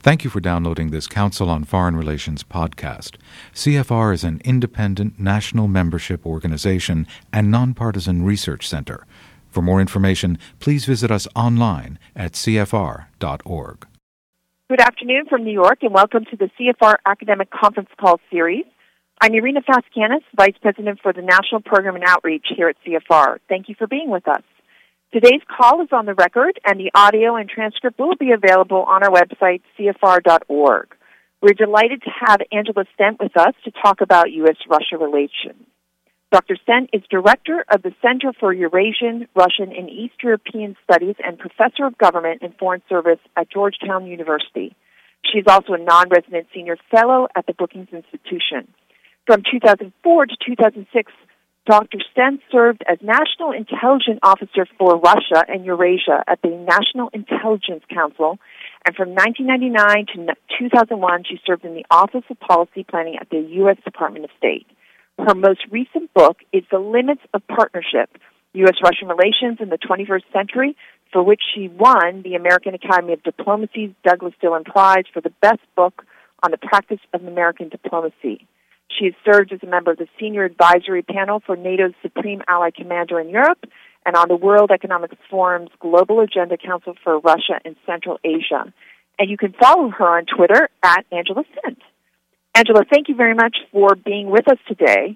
Thank you for downloading this Council on Foreign Relations podcast. CFR is an independent national membership organization and nonpartisan research center. For more information, please visit us online at cfr.org. Good afternoon from New York, and welcome to the CFR Academic Conference Call Series. I'm Irina Faskianis, Vice President for the National Program and Outreach here at CFR. Thank you for being with us. Today's call is on the record, and the audio and transcript will be available on our website, cfr.org. We're delighted to have Angela Stent with us to talk about U.S.-Russia relations. Dr. Stent is Director of the Center for Eurasian, Russian, and East European Studies and Professor of Government and Foreign Service at Georgetown University. She is also a non-resident senior fellow at the Brookings Institution. From 2004 to 2006, Dr. Stent served as National Intelligence Officer for Russia and Eurasia at the National Intelligence Council, and from 1999 to 2001, she served in the Office of Policy Planning at the U.S. Department of State. Her most recent book is The Limits of Partnership, U.S.-Russian Relations in the 21st Century, for which she won the American Academy of Diplomacy's Douglas Dillon Prize for the best book on the practice of American diplomacy. She has served as a member of the Senior Advisory Panel for NATO's Supreme Allied Commander in Europe and on the World Economic Forum's Global Agenda Council for Russia and Central Asia. And you can follow her on Twitter at Angela Stent. Angela, thank you very much for being with us today.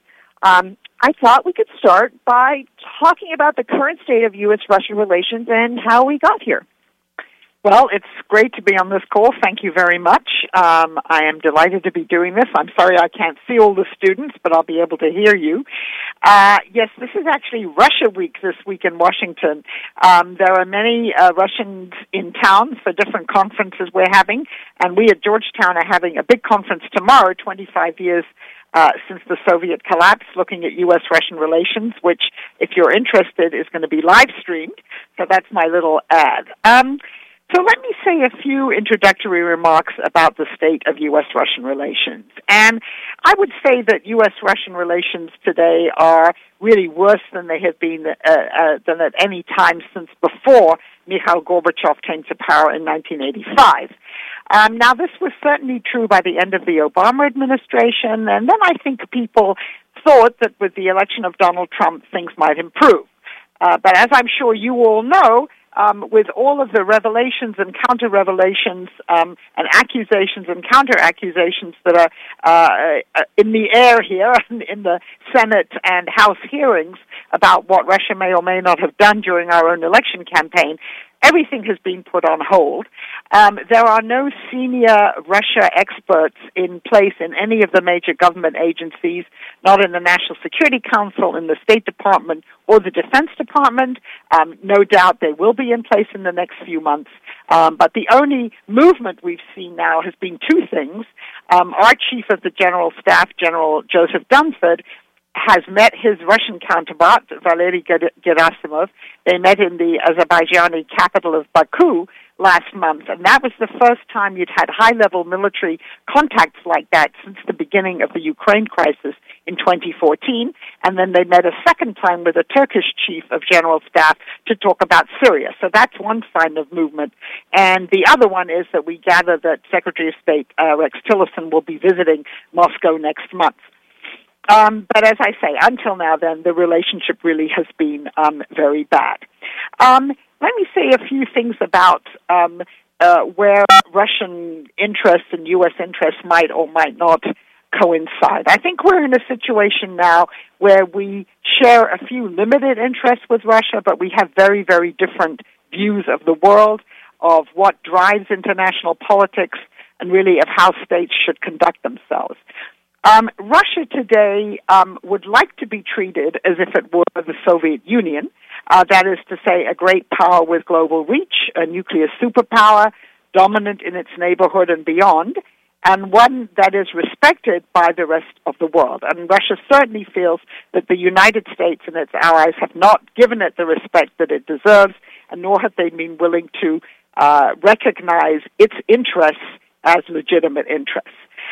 I thought we could start by talking about the current state of U.S.-Russia relations and how we got here. Well, it's great to be on this call. Thank you very much. I am delighted to be doing this. I'm sorry I can't see all the students, but I'll be able to hear you. Yes, this is actually Russia Week this week in Washington. There are many Russians in town for different conferences we're having, and we at Georgetown are having a big conference tomorrow, 25 years since the Soviet collapse, looking at U.S.-Russian relations, which, if you're interested, is going to be live-streamed. So that's my little ad. So let me say a few introductory remarks about the state of U.S.-Russian relations. And I would say that U.S.-Russian relations today are really worse than they have been than at any time since before Mikhail Gorbachev came to power in 1985. Now, this was certainly true by the end of the Obama administration, and then I think people thought that with the election of Donald Trump, things might improve. But as I'm sure you all know, with all of the revelations and counter-revelations and accusations and counter-accusations that are in the air here in the Senate and House hearings about what Russia may or may not have done during our own election campaign, everything has been put on hold. There are no senior Russia experts in place in any of the major government agencies, not in the National Security Council, in the State Department, or the Defense Department. No doubt they will be in place in the next few months. But the only movement we've seen now has been two things. Our Chief of the General Staff, General Joseph Dunford, has met his Russian counterpart, Valery Gerasimov. They met in the Azerbaijani capital of Baku last month, and that was the first time you'd had high-level military contacts like that since the beginning of the Ukraine crisis in 2014, and then they met a second time with a Turkish chief of general staff to talk about Syria. So that's one sign of movement. And the other one is that we gather that Secretary of State Rex Tillerson will be visiting Moscow next month. But as I say, until now then, the relationship really has been very bad. Let me say a few things about where Russian interests and U.S. interests might or might not coincide. I think we're in a situation now where we share a few limited interests with Russia, but we have very, very different views of the world, of what drives international politics, and really of how states should conduct themselves. Russia today would like to be treated as if it were the Soviet Union, that is to say a great power with global reach, a nuclear superpower, dominant in its neighborhood and beyond, and one that is respected by the rest of the world. And Russia certainly feels that the United States and its allies have not given it the respect that it deserves, and nor have they been willing to recognize its interests as legitimate interests.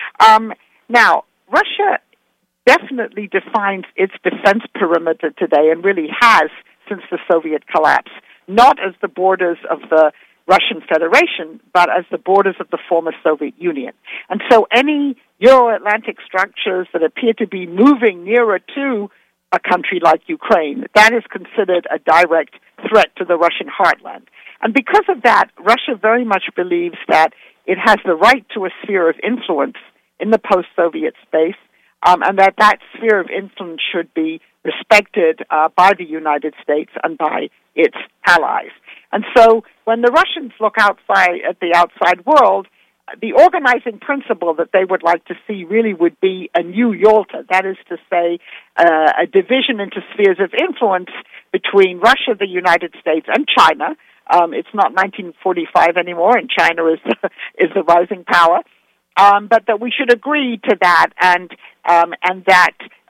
Now, Russia definitely defines its defense perimeter today, and really has since the Soviet collapse, not as the borders of the Russian Federation, but as the borders of the former Soviet Union. And so any Euro-Atlantic structures that appear to be moving nearer to a country like Ukraine, that is considered a direct threat to the Russian heartland. And because of that, Russia very much believes that it has the right to a sphere of influence in the post-Soviet space, and that sphere of influence should be respected by the United States and by its allies. And so when the Russians look outside at the outside world, the organizing principle that they would like to see really would be a new Yalta, that is to say, a division into spheres of influence between Russia, the United States, and China. It's not 1945 anymore, and China is the rising power. But that we should agree to that, and that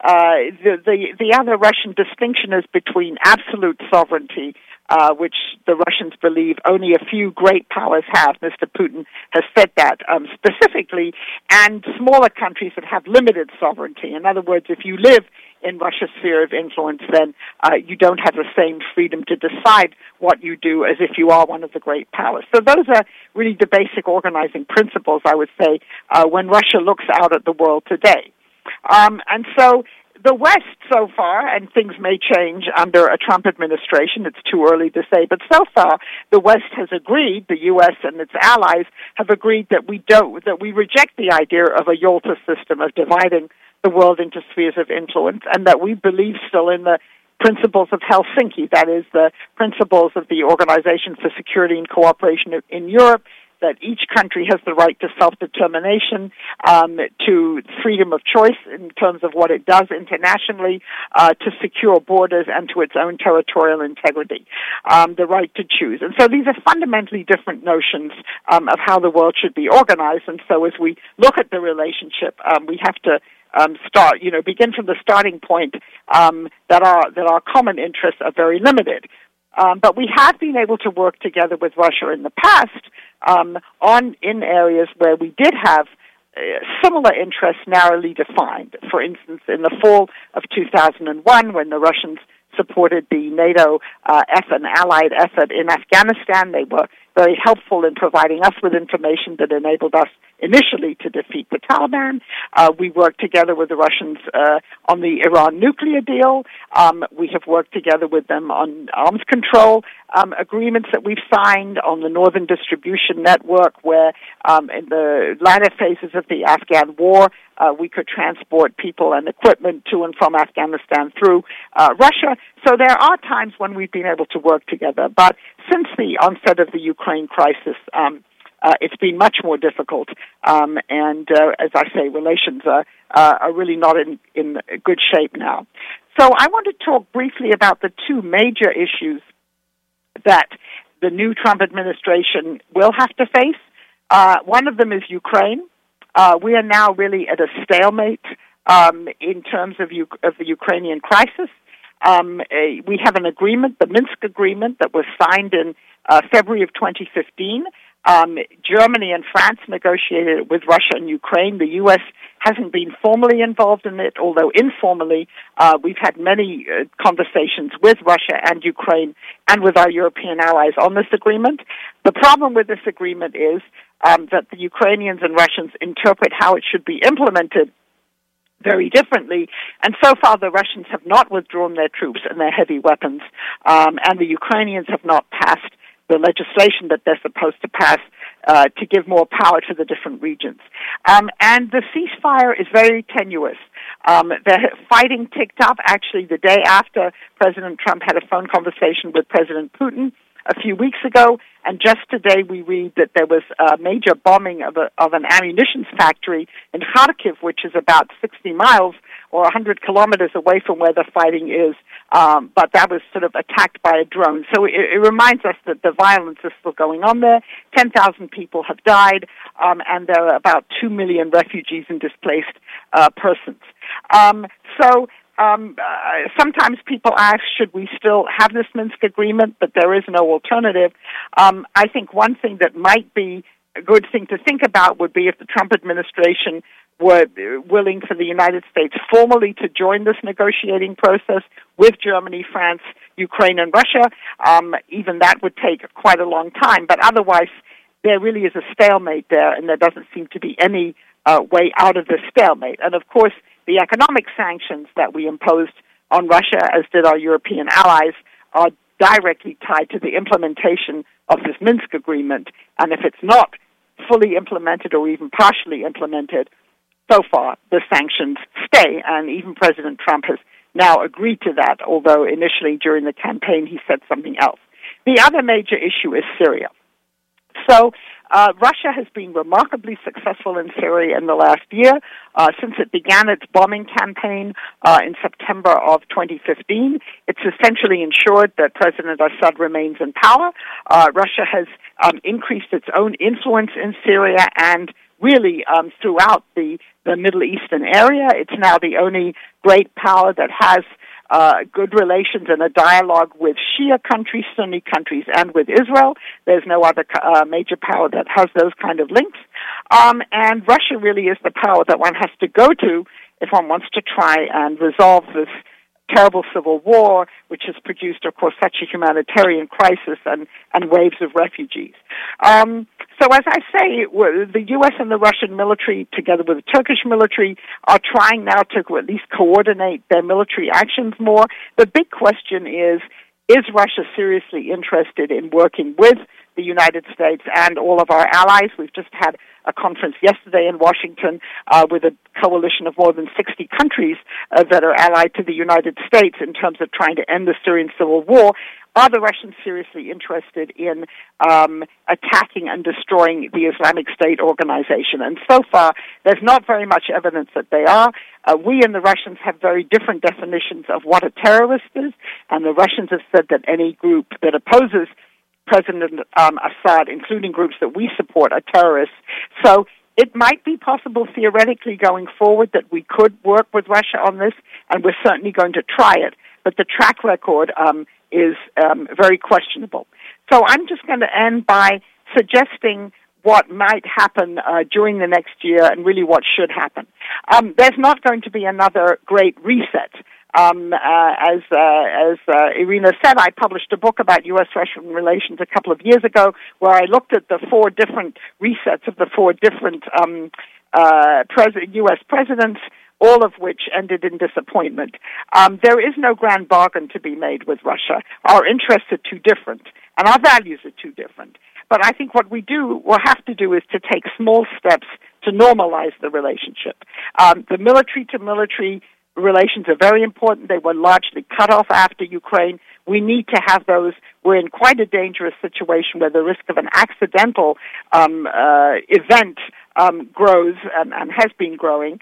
the other Russian distinction is between absolute sovereignty, which the Russians believe only a few great powers have. Mr. Putin has said that specifically, and smaller countries that have limited sovereignty. In other words, if you live in Russia's sphere of influence, then you don't have the same freedom to decide what you do as if you are one of the great powers. So those are really the basic organizing principles, I would say, when Russia looks out at the world today. And so the West so far, and things may change under a Trump administration, it's too early to say, but so far the West has agreed, the U.S. and its allies have agreed that we reject the idea of a Yalta system of dividing the world into spheres of influence, and that we believe still in the principles of Helsinki, that is, the principles of the Organization for Security and Cooperation in Europe, that each country has the right to self-determination, to freedom of choice in terms of what it does internationally, to secure borders and to its own territorial integrity, the right to choose. And so these are fundamentally different notions of how the world should be organized. And so as we look at the relationship, we have to begin from the starting point that our common interests are very limited. But we have been able to work together with Russia in the past in areas where we did have similar interests narrowly defined. For instance, in the fall of 2001, when the Russians supported the NATO and allied effort in Afghanistan, they were very helpful in providing us with information that enabled us initially to defeat the Taliban. We worked together with the Russians on the Iran nuclear deal. We have worked together with them on arms control agreements that we've signed on the Northern Distribution Network, where in the latter phases of the Afghan war, we could transport people and equipment to and from Afghanistan through Russia. So there are times when we've been able to work together. But since the onset of the Ukraine crisis, it's been much more difficult. And as I say, relations are really not in good shape now. So I want to talk briefly about the two major issues that the new Trump administration will have to face. One of them is Ukraine. We are now really at a stalemate in terms of the Ukrainian crisis. We have an agreement, the Minsk Agreement, that was signed in February of 2015. Germany and France negotiated it with Russia and Ukraine. The U.S. hasn't been formally involved in it, although informally we've had many conversations with Russia and Ukraine and with our European allies on this agreement. The problem with this agreement is that the Ukrainians and Russians interpret how it should be implemented very differently, and so far the Russians have not withdrawn their troops and their heavy weapons, and the Ukrainians have not passed the legislation that they're supposed to pass to give more power to the different regions. And the ceasefire is very tenuous. The fighting ticked up actually the day after President Trump had a phone conversation with President Putin a few weeks ago, and just today we read that there was a major bombing of an ammunition factory in Kharkiv, which is about 60 miles or 100 kilometers away from where the fighting is, but that was sort of attacked by a drone. So it reminds us that the violence is still going on there. 10,000 people have died, and there are about 2 million refugees and displaced persons. Sometimes people ask, should we still have this Minsk agreement, but there is no alternative. I think one thing that might be good thing to think about would be if the Trump administration were willing for the United States formally to join this negotiating process with Germany, France, Ukraine, and Russia. Even that would take quite a long time, but otherwise there really is a stalemate there, and there doesn't seem to be any way out of this stalemate. And of course, the economic sanctions that we imposed on Russia, as did our European allies, are directly tied to the implementation of this Minsk agreement. And if it's not fully implemented or even partially implemented, so far the sanctions stay. And even President Trump has now agreed to that, although initially during the campaign he said something else. The other major issue is Syria. So Russia has been remarkably successful in Syria in the last year. Since it began its bombing campaign in September of 2015, it's essentially ensured that President Assad remains in power. Russia has increased its own influence in Syria and really throughout the Middle Eastern area. It's now the only great power that has good relations and a dialogue with Shia countries, Sunni countries, and with Israel. There's no other major power that has those kind of links. And Russia really is the power that one has to go to if one wants to try and resolve this terrible civil war, which has produced, of course, such a humanitarian crisis and waves of refugees. So as I say, the U.S. and the Russian military, together with the Turkish military, are trying now to at least coordinate their military actions more. The big question is Russia seriously interested in working with the United States and all of our allies? We've just had a conference yesterday in Washington with a coalition of more than 60 countries that are allied to the United States in terms of trying to end the Syrian civil war. Are the Russians seriously interested in attacking and destroying the Islamic State organization? And so far, there's not very much evidence that they are. We and the Russians have very different definitions of what a terrorist is, and the Russians have said that any group that opposes President Assad, including groups that we support, are terrorists. So it might be possible theoretically going forward that we could work with Russia on this, and we're certainly going to try it. But the track record is very questionable. So I'm just going to end by suggesting what might happen during the next year and really what should happen. There's not going to be another great reset. As Irina said, I published a book about U.S.-Russian relations a couple of years ago where I looked at the four different resets of the four different U.S. presidents, all of which ended in disappointment. There is no grand bargain to be made with Russia. Our interests are too different, and our values are too different. But I think what we will have to do is to take small steps to normalize the relationship. The military-to-military relations are very important. They were largely cut off after Ukraine. We need to have those. We're in quite a dangerous situation where the risk of an accidental event grows and has been growing.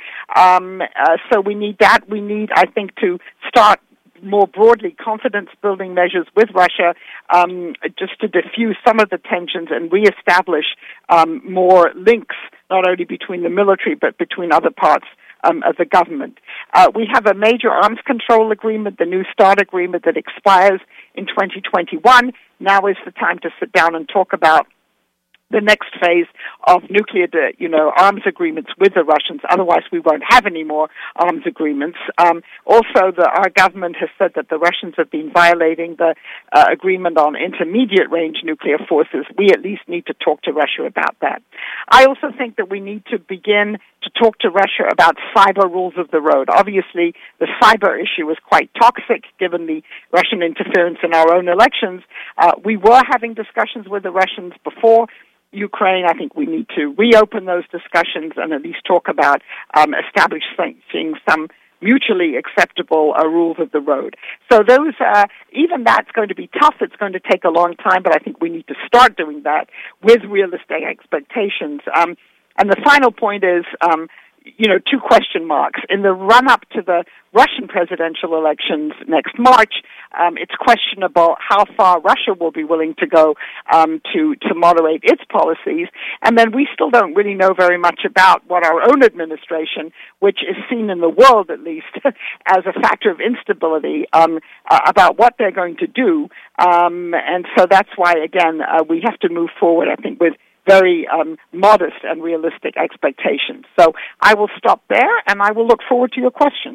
So we need that. We need, I think, to start more broadly confidence-building measures with Russia just to diffuse some of the tensions and reestablish more links, not only between the military but between other parts of the government. We have a major arms control agreement, the New START agreement, that expires in 2021. Now is the time to sit down and talk about the next phase of nuclear, arms agreements with the Russians. Otherwise, we won't have any more arms agreements. Also, our government has said that the Russians have been violating the agreement on intermediate-range nuclear forces. We at least need to talk to Russia about that. I also think that we need to begin to talk to Russia about cyber rules of the road. Obviously, the cyber issue is quite toxic given the Russian interference in our own elections. We were having discussions with the Russians before Ukraine. I think we need to reopen those discussions and at least talk about establishing some mutually acceptable rules of the road. So those, even that's going to be tough. It's going to take a long time, but I think we need to start doing that with realistic expectations. And the final point is, two question marks. In the run-up to the Russian presidential elections next March, it's questionable how far Russia will be willing to go to moderate its policies. And then we still don't really know very much about what our own administration, which is seen in the world at least as a factor of instability, about what they're going to do. And so that's why, again, we have to move forward, I think, with very modest and realistic expectations. So I will stop there, and I will look forward to your questions.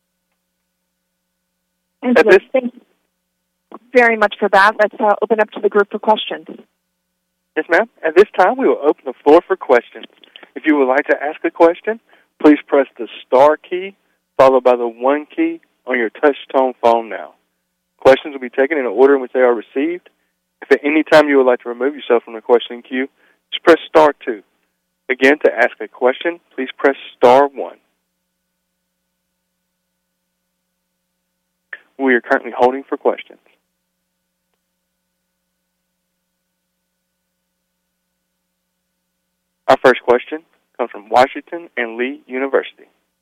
Thank you very much for that. Let's open up to the group for questions. Yes, ma'am. At this time, we will open the floor for questions. If you would like to ask a question, please press the star key followed by the 1 key on your touch-tone phone now. Questions will be taken in the order in which they are received. If at any time you would like to remove yourself from the questioning queue, just press star 2. Again, to ask a question, please press star 1. We are currently holding for questions. Our first question comes from Washington and Lee University.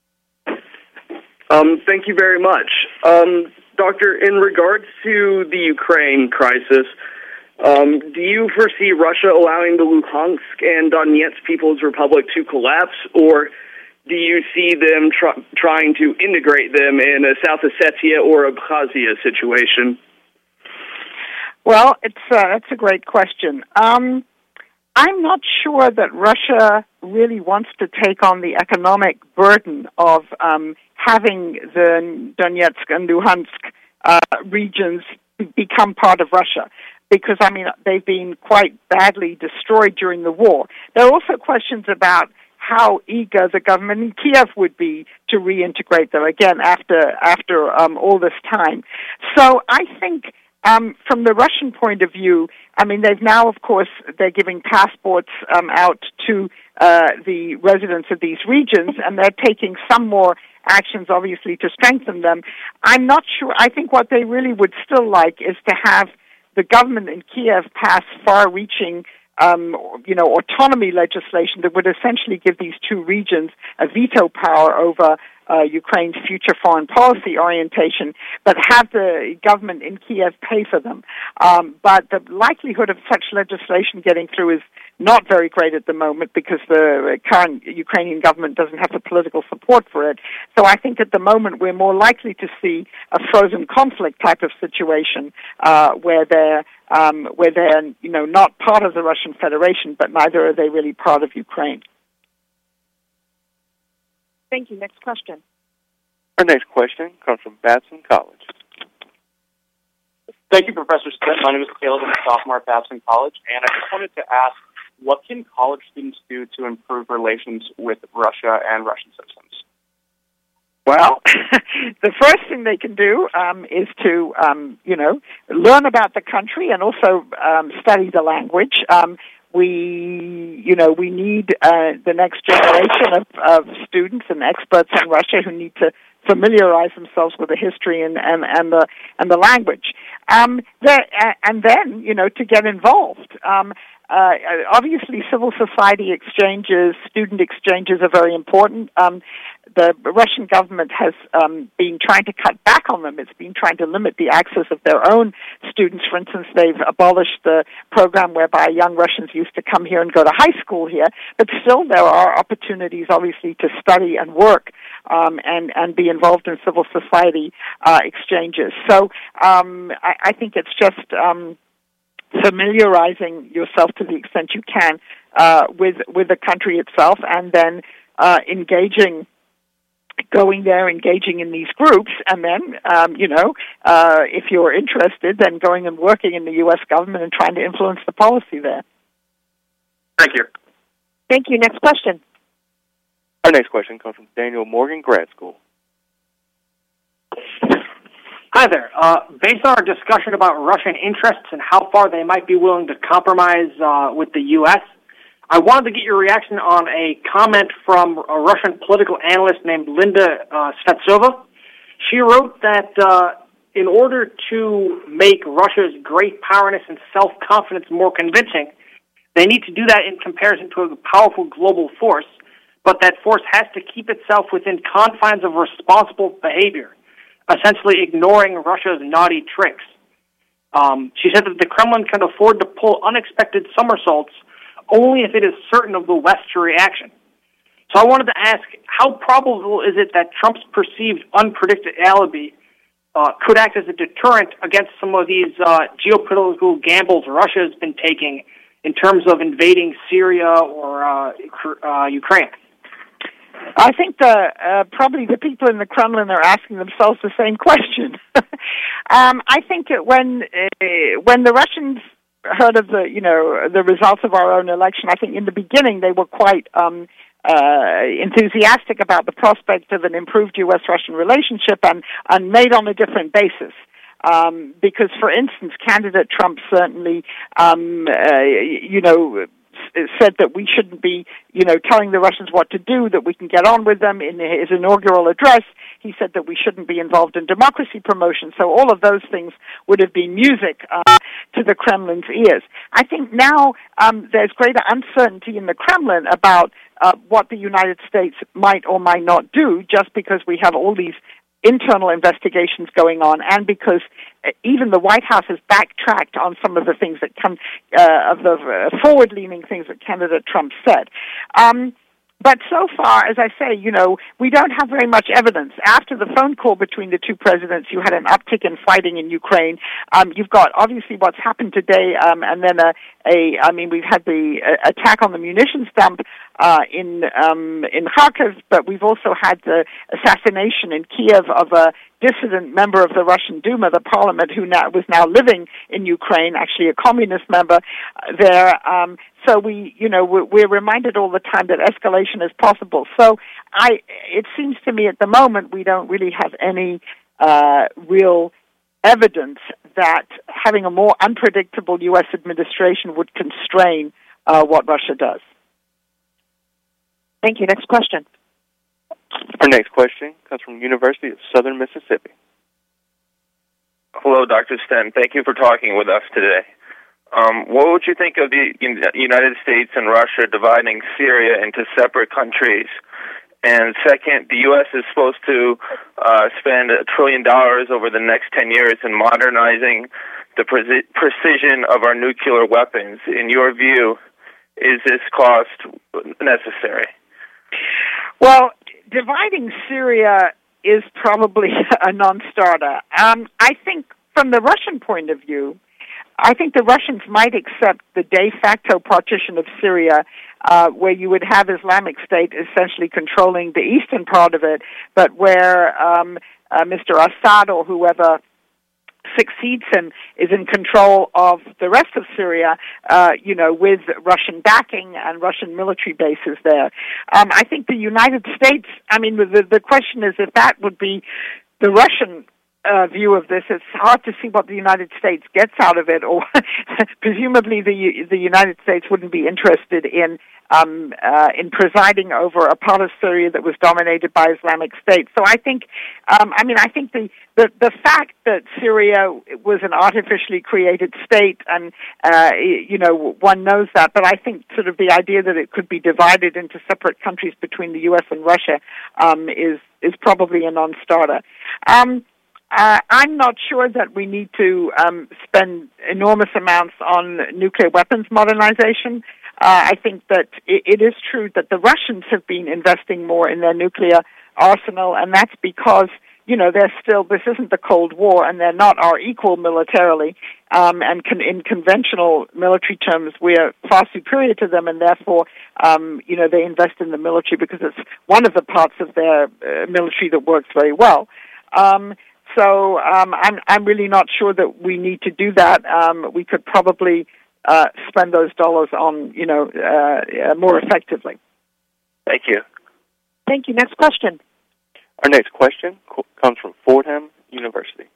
Thank you very much. Doctor, in regards to the Ukraine crisis, do you foresee Russia allowing the Luhansk and Donetsk People's Republic to collapse, or do you see them trying to integrate them in a South Ossetia or Abkhazia situation? Well, that's a great question. I'm not sure that Russia really wants to take on the economic burden of having the Donetsk and Luhansk regions become part of Russia, because, they've been quite badly destroyed during the war. There are also questions about how eager the government in Kiev would be to reintegrate them, again, after all this time. So I think from the Russian point of view, they've now, of course, they're giving passports out to the residents of these regions, and they're taking some more actions, obviously, to strengthen them. I'm not sure. I think what they really would still like is to have the government in Kiev pass far-reaching autonomy legislation that would essentially give these two regions a veto power over Ukraine's future foreign policy orientation, but have the government in Kiev pay for them. But the likelihood of such legislation getting through is not very great at the moment because the current Ukrainian government doesn't have the political support for it. So I think at the moment we're more likely to see a frozen conflict type of situation where they're not part of the Russian Federation, but neither are they really part of Ukraine. Thank you. Next question. Our next question comes from Babson College. Thank you, Professor Smith. My name is Caleb. I'm a sophomore at Babson College, and I just wanted to ask, what can college students do to improve relations with Russia and Russian citizens? Well, the first thing they can do is to, learn about the country and also study the language. We need the next generation of students and experts in Russia who need to familiarize themselves with the history and the language. And then, to get involved. Obviously, civil society exchanges, student exchanges are very important. The Russian government has been trying to cut back on them. It's been trying to limit the access of their own students. For instance, they've abolished the program whereby young Russians used to come here and go to high school here. But still, there are opportunities, obviously, to study and work and be involved in civil society exchanges. So I think it's just familiarizing yourself to the extent you can with the country itself, and then going there, engaging in these groups, and then, if you're interested, then going and working in the U.S. government and trying to influence the policy there. Thank you. Thank you. Next question. Our next question comes from Daniel Morgan, Grad School. Hi there. Based on our discussion about Russian interests and how far they might be willing to compromise with the U.S., I wanted to get your reaction on a comment from a Russian political analyst named Linda Svetsova. She wrote that in order to make Russia's great powerness and self-confidence more convincing, they need to do that in comparison to a powerful global force, but that force has to keep itself within confines of responsible behavior, essentially ignoring Russia's naughty tricks. She said that the Kremlin can afford to pull unexpected somersaults only if it is certain of the West's reaction. So I wanted to ask, how probable is it that Trump's perceived unpredictability could act as a deterrent against some of these geopolitical gambles Russia has been taking in terms of invading Syria or Ukraine? I think probably the people in the Kremlin are asking themselves the same question. I think that when the Russians heard of the results of our own election, I think in the beginning they were quite enthusiastic about the prospect of an improved U.S.-Russian relationship and made on a different basis. Because, for instance, candidate Trump certainly, said that we shouldn't be, telling the Russians what to do, that we can get on with them. In his inaugural address, he said that we shouldn't be involved in democracy promotion. So all of those things would have been music to the Kremlin's ears. I think now there's greater uncertainty in the Kremlin about what the United States might or might not do, just because we have all these internal investigations going on, and because even the White House has backtracked on some of the things that come of the forward-leaning things that candidate Trump said. But so far, as I say, we don't have very much evidence. After the phone call between the two presidents, you had an uptick in fighting in Ukraine. You've got obviously what's happened today, and then we've had the attack on the munitions dump in Kharkiv, but we've also had the assassination in Kiev of a dissident member of the Russian Duma, the parliament, who was now living in Ukraine, actually a communist member there. So we're reminded all the time that escalation is possible. So it seems to me at the moment we don't really have any real evidence that having a more unpredictable U.S. administration would constrain what Russia does. Thank you. Next question. Our next question comes from University of Southern Mississippi. Hello, Dr. Sten. Thank you for talking with us today. What would you think of the United States and Russia dividing Syria into separate countries? And second, the U.S. is supposed to spend $1 trillion over the next 10 years in modernizing the precision of our nuclear weapons. In your view, is this cost necessary? Well, dividing Syria is probably a non-starter. I think from the Russian point of view, I think the Russians might accept the de facto partition of Syria, where you would have Islamic State essentially controlling the eastern part of it, but where Mr. Assad or whoever succeeds him is in control of the rest of Syria, with Russian backing and Russian military bases there. I think the United States, the question is if that would be the Russian view of this. It's hard to see what the United States gets out of it, or presumably the United States wouldn't be interested in presiding over a part of Syria that was dominated by Islamic State. So I think, I think the fact that Syria was an artificially created state, and one knows that, but I think sort of the idea that it could be divided into separate countries between the U.S. and Russia is probably a non-starter. I'm not sure that we need to spend enormous amounts on nuclear weapons modernization. I think that it is true that the Russians have been investing more in their nuclear arsenal, and that's because, this isn't the Cold War, and they're not our equal militarily, in conventional military terms, we're far superior to them, and therefore, they invest in the military because it's one of the parts of their military that works very well. So I'm really not sure that we need to do that. We could probably spend those dollars on, more effectively. Thank you. Thank you. Next question. Our next question comes from Fordham University.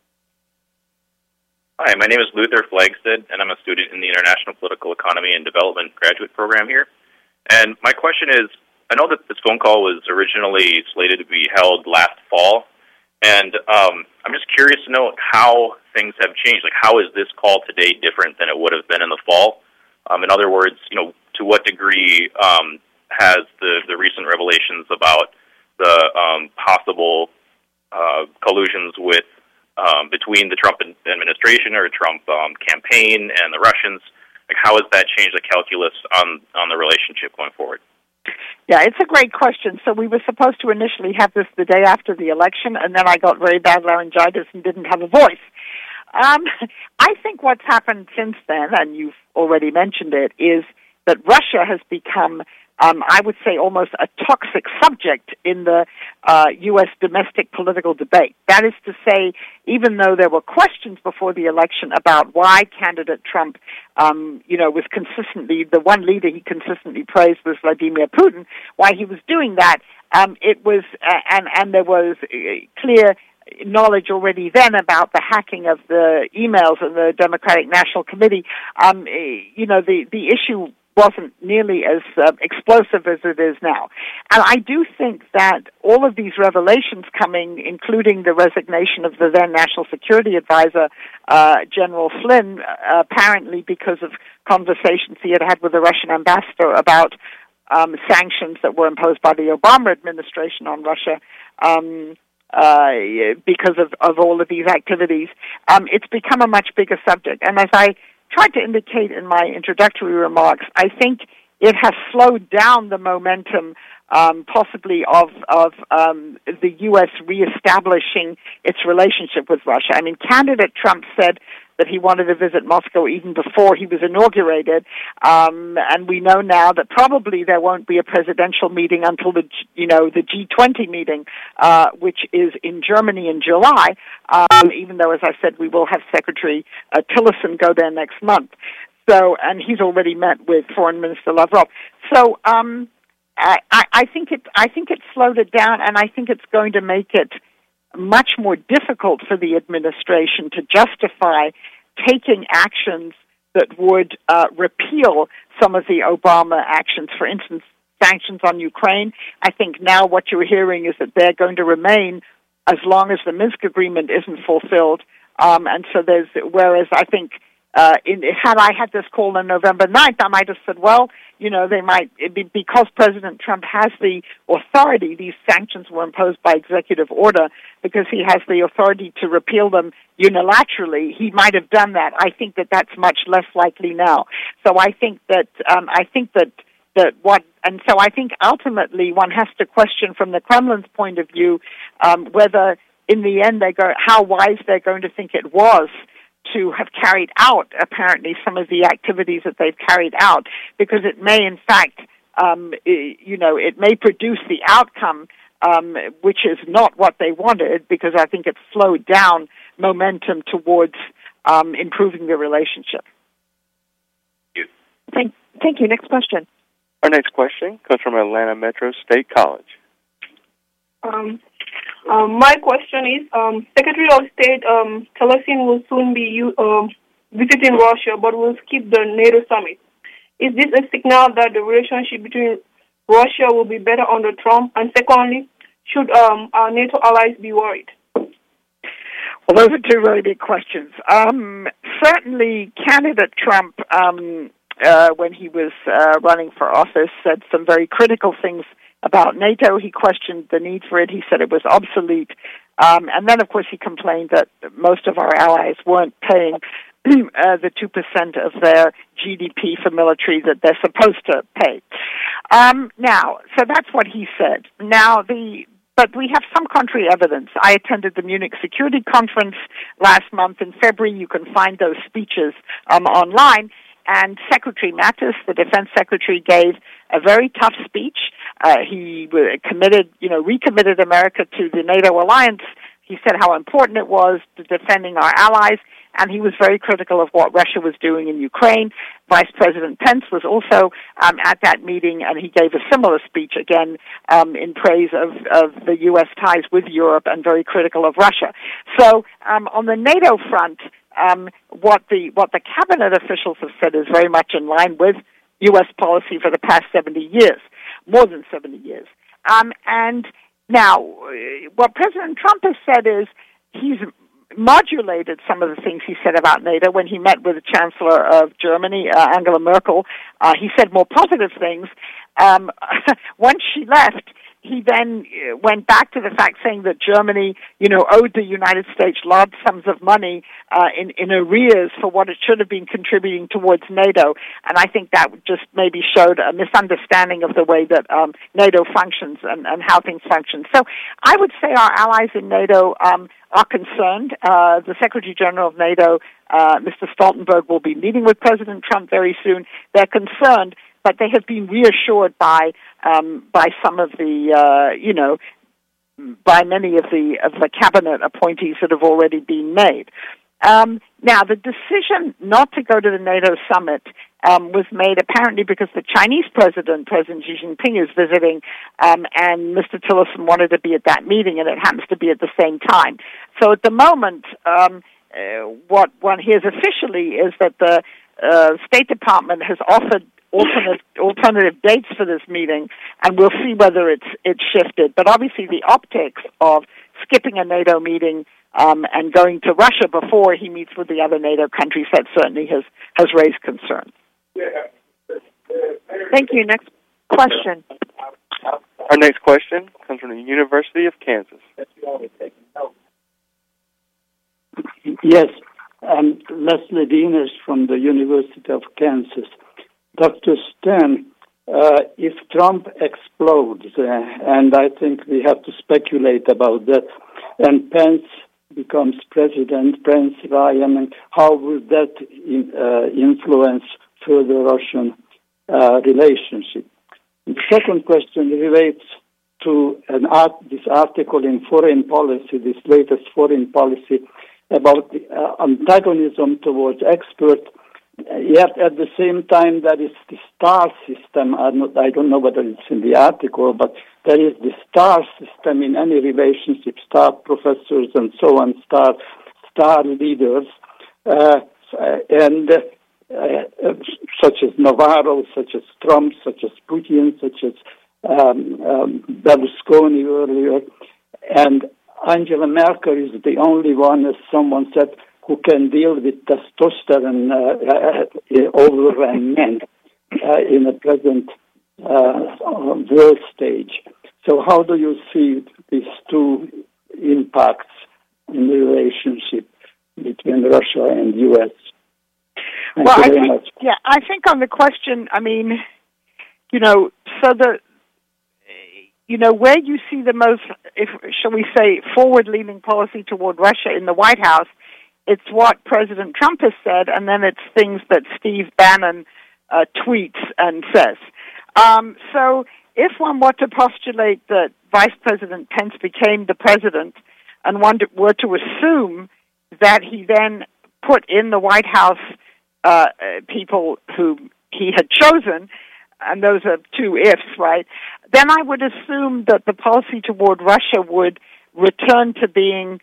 Hi, my name is Luther Flagstead, and I'm a student in the International Political Economy and Development graduate program here. And my question is, I know that this phone call was originally slated to be held last fall, and I'm just curious to know how things have changed. Like, how is this call today different than it would have been in the fall? In other words, to what degree has the recent revelations about the possible collusions with between the Trump administration or Trump campaign and the Russians, like, how has that changed the calculus on the relationship going forward? Yeah, it's a great question. So we were supposed to initially have this the day after the election, and then I got very bad laryngitis and didn't have a voice. I think what's happened since then, and you've already mentioned it, is that Russia has become, I would say, almost a toxic subject in the U.S. domestic political debate. That is to say, even though there were questions before the election about why candidate Trump, was consistently, the one leader he consistently praised was Vladimir Putin, why he was doing that, it was, and there was clear knowledge already then about the hacking of the emails of the Democratic National Committee. The issue wasn't nearly as explosive as it is now. And I do think that all of these revelations coming, including the resignation of the then National Security Advisor, General Flynn, apparently because of conversations he had with the Russian ambassador about sanctions that were imposed by the Obama administration on Russia, because of all of these activities, it's become a much bigger subject. And as I tried to indicate in my introductory remarks, I think it has slowed down the momentum, possibly of the U.S. reestablishing its relationship with Russia. I mean, candidate Trump said that he wanted to visit Moscow even before he was inaugurated, and we know now that probably there won't be a presidential meeting until the G20 meeting, which is in Germany in July, even though, as I said, we will have Secretary Tillerson go there next month. So, and he's already met with Foreign Minister Lavrov. So, I think it slowed it down, and I think it's going to make it much more difficult for the administration to justify taking actions that would repeal some of the Obama actions. For instance, sanctions on Ukraine. I think now what you're hearing is that they're going to remain as long as the Minsk agreement isn't fulfilled. And so whereas I think had I had this call on November 9th, I might have said, well, they might, because President Trump has the authority, these sanctions were imposed by executive order, because he has the authority to repeal them unilaterally, he might have done that. I think that that's much less likely now. So I think that, I think ultimately one has to question from the Kremlin's point of view, whether in the end how wise they're going to think it was to have carried out, apparently, some of the activities that they've carried out, because it may, in fact, it may produce the outcome, which is not what they wanted, because I think it's slowed down momentum towards improving the relationship. Thank you. Next question. Our next question comes from Atlanta Metro State College. My question is, Secretary of State Tillerson will soon be visiting Russia, but will skip the NATO summit. Is this a signal that the relationship between Russia will be better under Trump? And secondly, should our NATO allies be worried? Well, those are two very big questions. Certainly, candidate Trump, when he was running for office, said some very critical things about NATO. He questioned the need for it. He said it was obsolete. And then, of course, he complained that most of our allies weren't paying the 2% of their GDP for military that they're supposed to pay. So that's what he said. But we have some contrary evidence. I attended the Munich Security Conference last month in February. You can find those speeches online. And Secretary Mattis, the Defense Secretary, gave a very tough speech. He recommitted America to the NATO alliance. He said how important it was to defending our allies, and he was very critical of what Russia was doing in Ukraine. Vice President Pence was also at that meeting, and he gave a similar speech, again, in praise of the U.S. ties with Europe and very critical of Russia. So on the NATO front, what the cabinet officials have said is very much in line with U.S. policy for the past 70 years, more than 70 years. And now, what President Trump has said is he's modulated some of the things he said about NATO when he met with the Chancellor of Germany, Angela Merkel. He said more positive things. Once she left, he then went back to the fact saying that Germany, owed the United States large sums of money in arrears for what it should have been contributing towards NATO. And I think that just maybe showed a misunderstanding of the way that NATO functions and how things function. So I would say our allies in NATO are concerned. The Secretary General of NATO, Mr. Stoltenberg, will be meeting with President Trump very soon. They're concerned, but they have been reassured by some of the, by many of the cabinet appointees that have already been made. Now, the decision not to go to the NATO summit was made apparently because the Chinese President Xi Jinping, is visiting, and Mr. Tillerson wanted to be at that meeting, and it happens to be at the same time. So at the moment, what one hears officially is that the State Department has offered alternative dates for this meeting, and we'll see whether it's shifted. But obviously the optics of skipping a NATO meeting and going to Russia before he meets with the other NATO countries, that certainly has raised concern. Thank you. Next question. Our next question comes from the University of Kansas. Yes, I'm Leslie Venus from the University of Kansas. Dr. Stern, if Trump explodes, and I think we have to speculate about that, and Pence becomes president, Pence, Ryan, how will that influence further Russian relationship? The second question relates to this article in Foreign Policy, this latest Foreign Policy, about the antagonism towards experts. Yet at the same time, there is the star system. I don't know whether it's in the article, but there is the star system in any relationship, star professors and so on, star leaders, and such as Navarro, such as Trump, such as Putin, such as Berlusconi earlier. And Angela Merkel is the only one, as someone said, who can deal with testosterone overrun men in the present world stage. So how do you see these two impacts in the relationship between Russia and U.S.? I think on the question, where you see the most, shall we say, forward-leaning policy toward Russia in the White House, it's what President Trump has said, and then it's things that Steve Bannon tweets and says. So if one were to postulate that Vice President Pence became the president, and one were to assume that he then put in the White House people who he had chosen, and those are two ifs, right? Then I would assume that the policy toward Russia would return to being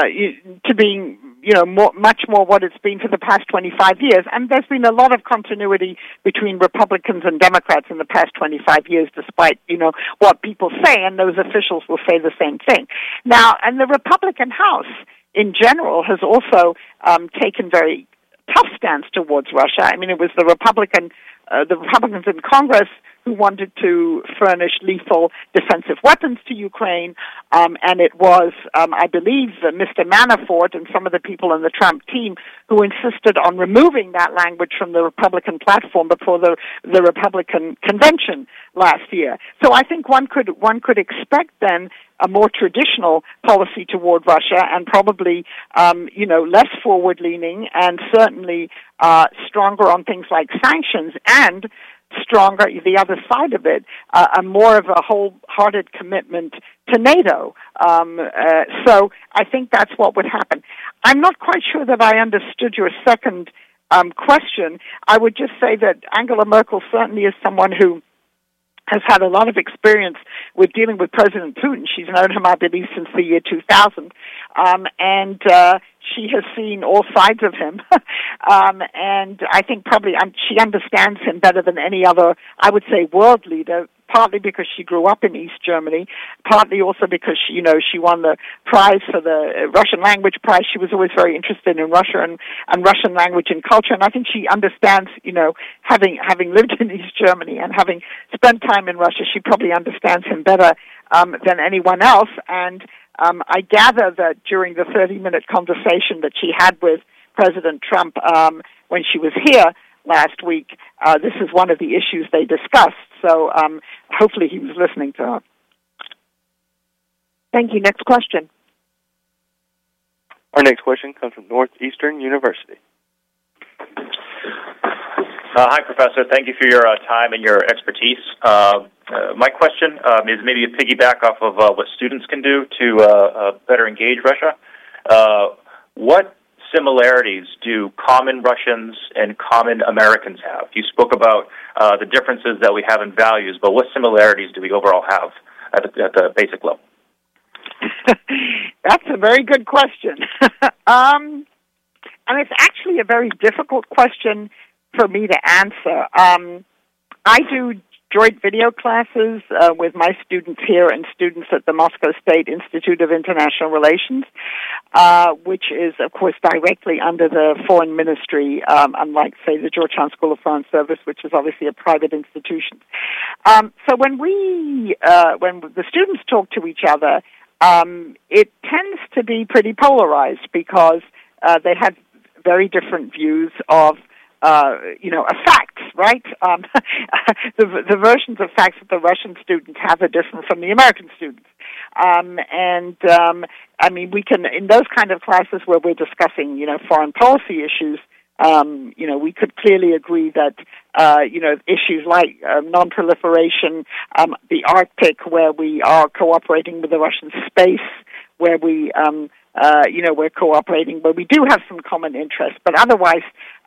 much more what it's been for the past 25 years. And there's been a lot of continuity between Republicans and Democrats in the past 25 years, despite, what people say, and those officials will say the same thing. Now, and the Republican House in general has also taken very tough stance towards Russia. It was the Republicans in Congress who wanted to furnish lethal defensive weapons to Ukraine, and it was, I believe, Mr. Manafort and some of the people in the Trump team who insisted on removing that language from the Republican platform before the Republican convention last year. So I think one could expect then a more traditional policy toward Russia, and probably, less forward-leaning, and certainly stronger on things like sanctions, and stronger, the other side of it, more of a wholehearted commitment to NATO. So I think that's what would happen. I'm not quite sure that I understood your second question. I would just say that Angela Merkel certainly is someone who has had a lot of experience with dealing with President Putin. She's known him, I believe, since the year 2000. And she has seen all sides of him. And I think probably she understands him better than any other, I would say, world leader, partly because she grew up in East Germany, partly also because she won the prize for the Russian language prize. She was always very interested in Russia and Russian language and culture, and I think she understands, having lived in East Germany and having spent time in Russia, she probably understands him better than anyone else. And I gather that during the 30-minute conversation that she had with President Trump when she was here last week, this is one of the issues they discussed. So hopefully he was listening to her. Thank you. Next question. Our next question comes from Northeastern University. Hi, Professor. Thank you for your time and your expertise. My question is maybe a piggyback off of what students can do to better engage Russia. What similarities do common Russians and common Americans have? You spoke about the differences that we have in values, but what similarities do we overall have at the basic level? That's a very good question. And it's actually a very difficult question for me to answer. I do joint video classes with my students here and students at the Moscow State Institute of International Relations, which is, of course, directly under the Foreign Ministry, unlike, say, the Georgetown School of Foreign Service, which is obviously a private institution. So when the students talk to each other, it tends to be pretty polarized because they have very different views of facts, right? The versions of facts that the Russian students have are different from the American students. We can, in those kind of classes where we're discussing, foreign policy issues, we could clearly agree that, issues like non-proliferation, the Arctic, where we are cooperating with the Russian space, where we, we're cooperating, where we do have some common interests, but otherwise,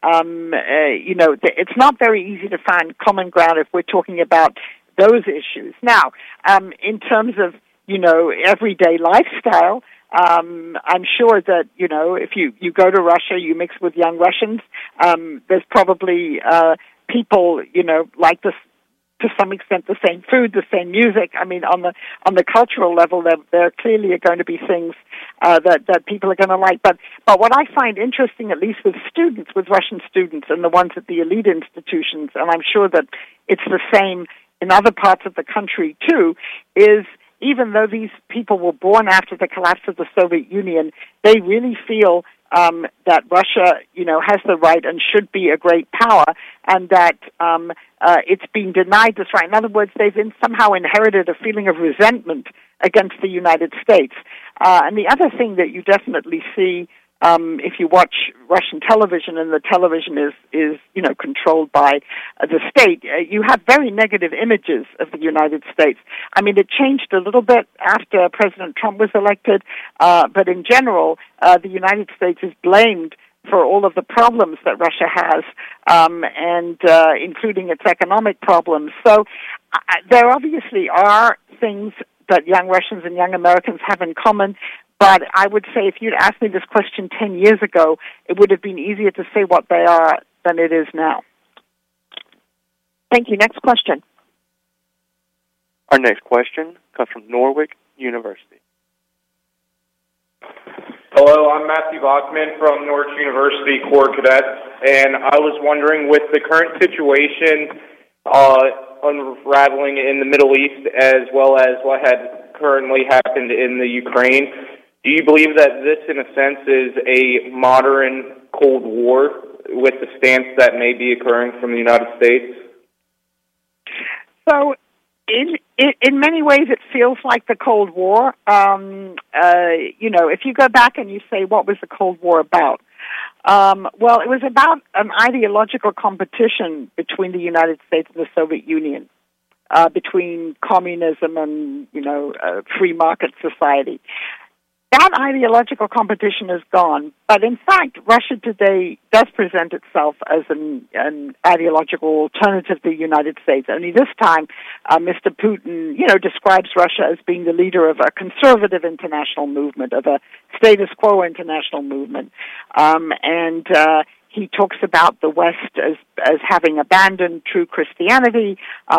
it's not very easy to find common ground if we're talking about those issues. Now, in terms of, everyday lifestyle, I'm sure that, if you go to Russia, you mix with young Russians, there's probably people, like this, to some extent, the same food, the same music. I mean, on the cultural level, there clearly are going to be things that people are going to like. But what I find interesting, at least with students, with Russian students and the ones at the elite institutions, and I'm sure that it's the same in other parts of the country too, is even though these people were born after the collapse of the Soviet Union, they really feel that Russia, has the right and should be a great power, and that it's been denied this right. In other words, they've somehow inherited a feeling of resentment against the United States. And the other thing that you definitely see if you watch Russian television, and the television is controlled by the state, you have very negative images of the United States. I mean, it changed a little bit after President Trump was elected, but in general, the United States is blamed for all of the problems that Russia has, and including its economic problems. So there obviously are things that young Russians and young Americans have in common. But I would say if you'd asked me this question 10 years ago, it would have been easier to say what they are than it is now. Thank you. Next question. Our next question comes from Norwich University. Hello, I'm Matthew Bachman from Norwich University Corps Cadets, and I was wondering, with the current situation unraveling in the Middle East as well as what had currently happened in the Ukraine, do you believe that this, in a sense, is a modern Cold War with the stance that may be occurring from the United States? So, in many ways, it feels like the Cold War. If you go back and you say, what was the Cold War about? Well, it was about an ideological competition between the United States and the Soviet Union, between communism and, free market society. That ideological competition is gone, but in fact, Russia today does present itself as an ideological alternative to the United States. Only this time, Mr. Putin, describes Russia as being the leader of a conservative international movement, of a status quo international movement, and He talks about the West as having abandoned true Christianity